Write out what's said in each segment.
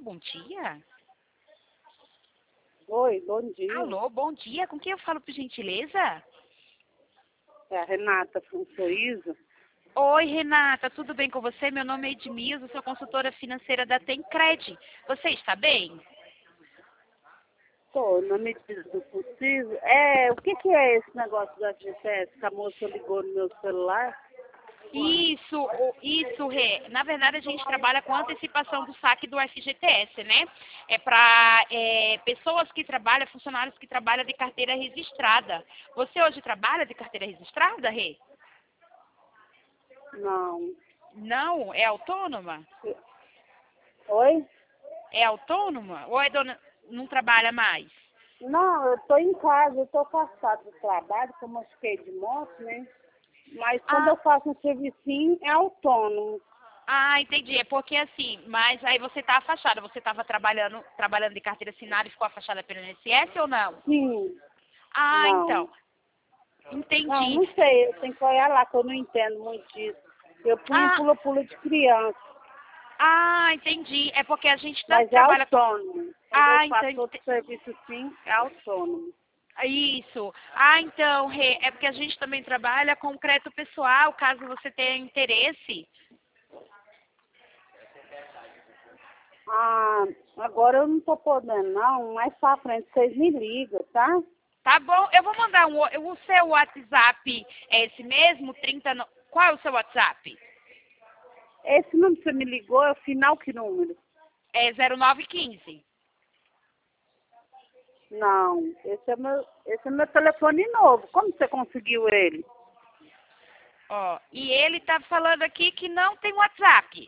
bom dia. Oi, bom dia. Alô, bom dia. Com quem eu falo, por gentileza? É a Renata from Sorriso. Oi, Renata, tudo bem com você? Meu nome é Edmilza, sou consultora financeira da Tencred. Você está bem? Tô, na medida do possível. O que é esse negócio da FGTS que a moça ligou no meu celular? Isso, Rê. Na verdade, a gente trabalha com antecipação do saque do FGTS, né? É para pessoas que trabalham, funcionários que trabalham de carteira registrada. Você hoje trabalha de carteira registrada, Rê? Não. Não? É autônoma? Oi? É autônoma? Ou é dona... não trabalha mais? Não, eu tô em casa, eu tô afastada do trabalho, que eu machuquei de moto, né? Mas quando eu faço um servicinho, é autônomo. Ah, entendi. É porque assim, mas aí você tá afastada. Você estava trabalhando de carteira assinada e ficou afastada pelo INSS ou não? Sim. Ah, Não. então. Não, Entendi. não sei, eu tenho que olhar lá, que eu não entendo muito disso. Eu punho Ah, pula-pula de criança, entendi. É porque a gente mas é trabalha com... autônomo. Quando eu Ah, então... faço outro serviço sim, é autônomo. Isso. Ah, então, Rê, é porque a gente também trabalha com crédito pessoal, caso você tenha interesse. Ah, agora eu não tô podendo não, mais pra frente vocês me ligam, tá? Tá bom? Eu vou mandar o seu WhatsApp, é esse mesmo? 30 Qual é o seu WhatsApp? Esse número que você me ligou é o final que número? É 0915. Não, esse é meu telefone novo. Como você conseguiu ele? Ó, e ele tá falando aqui que não tem WhatsApp.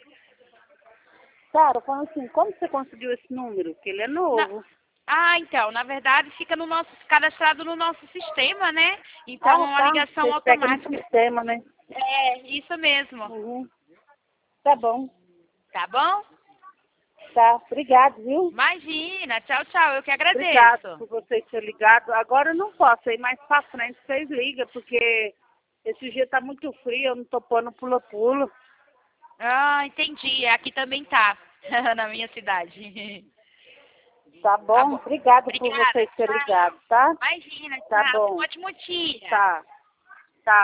Cara, falando assim, como você conseguiu esse número? Que ele é Na- novo. então, na verdade, fica no nosso, cadastrado no nosso sistema, né? Então, é Ah, uma tá. ligação Vocês pegam no automática. sistema, né? É, isso mesmo. Uhum. Tá bom. Tá bom? Tá, obrigado, viu? Imagina. Tchau, tchau. Eu que Obrigado agradeço. por vocês terem ligado. Agora eu não posso ir mais pra frente, vocês ligam, porque esse dia tá muito frio, eu não tô pondo pula-pula. Ah, entendi. Aqui também tá, na minha cidade. Tá Tá bom? bom. Obrigado por Obrigada. vocês terem Tchau. ligado, tá? Imagina. Tá Tchau. Tenha um bom. ótimo dia. Tá.